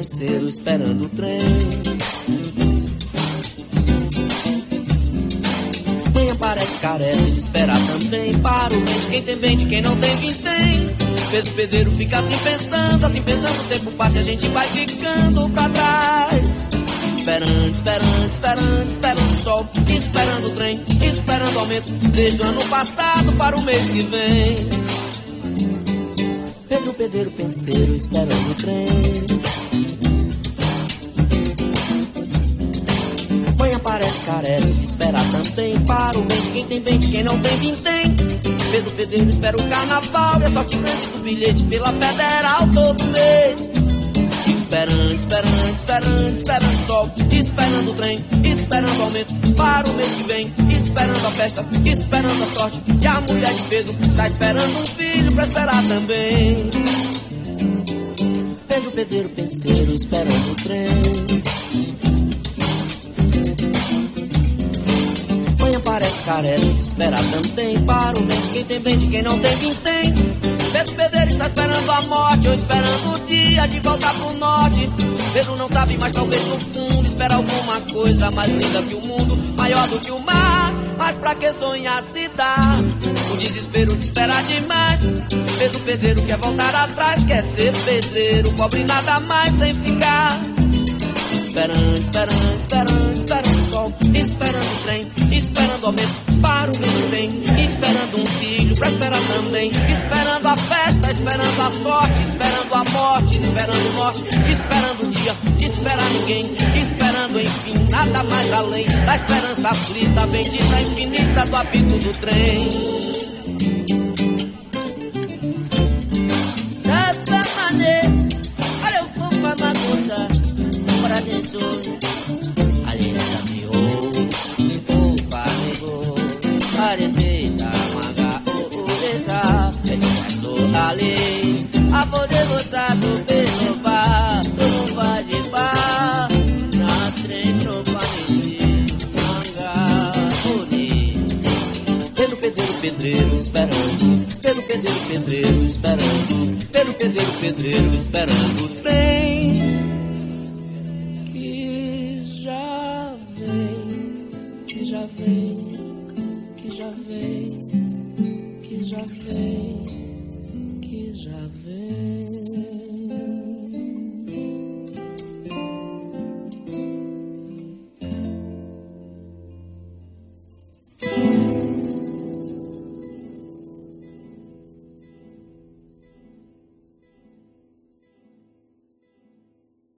penseiro esperando o trem. Manhã parece carece de esperar também. Para o bem de quem tem bem, de quem não tem, quem tem. Pedro Pedreiro fica assim pensando, o tempo passa e a gente vai ficando pra trás. Esperando, esperando, esperando, esperando o sol, esperando o trem, esperando o aumento, desde o ano passado para o mês que vem. Pedro Pedreiro penseiro esperando o trem. Manhã parece carece de esperar também. Para o bem de quem tem bem, de quem não tem, quem tem. Pedro Pedreiro espera o carnaval e a sorte grande do bilhete pela federal todo mês. Esperando, esperando, esperando, esperando o sol, esperando o trem, esperando o aumento para o mês que vem, esperando a festa, esperando a sorte. E a mulher de Pedro está esperando um filho pra esperar também. Pedro Pedreiro penseiro esperando o trem. Manhã parece carece de esperar também. Para o bem de quem tem bem, de quem não tem, quem tem. Pedro Pedreiro está esperando a morte, ou esperando o dia de voltar pro norte. Pedro não sabe, mas talvez no fundo espera alguma coisa mais linda que o mundo, maior do que o mar. Mas pra que sonhar se dá o desespero de esperar demais? Pedro Pedreiro quer voltar atrás, quer ser pedreiro, pobre nada mais sem ficar. Esperando, esperando, esperando, esperando o sol, esperando o trem, esperando o aumento para o mês que vem, esperando um filho pra esperar também, esperando a festa, esperando a sorte, esperando a morte, esperando o norte, esperando o dia, esperar ninguém, esperando enfim nada mais além da esperança aflita, bendita, infinita do apito do trem. Dessa maneira, olha o fogo na gota para dentro, aliança me ou carregou, parecida maga ou essa, ele gastou ali, a poder botar do pelo bar, todo vai de bar, na trem tropa me manga, bonito. Pedro Pedreiro, pedreiro esperando, Pedro Pedreiro, pedreiro esperando, Pedro Pedreiro, pedreiro esperando o trem. Que já vem, que já vem, que já vem, que já vem.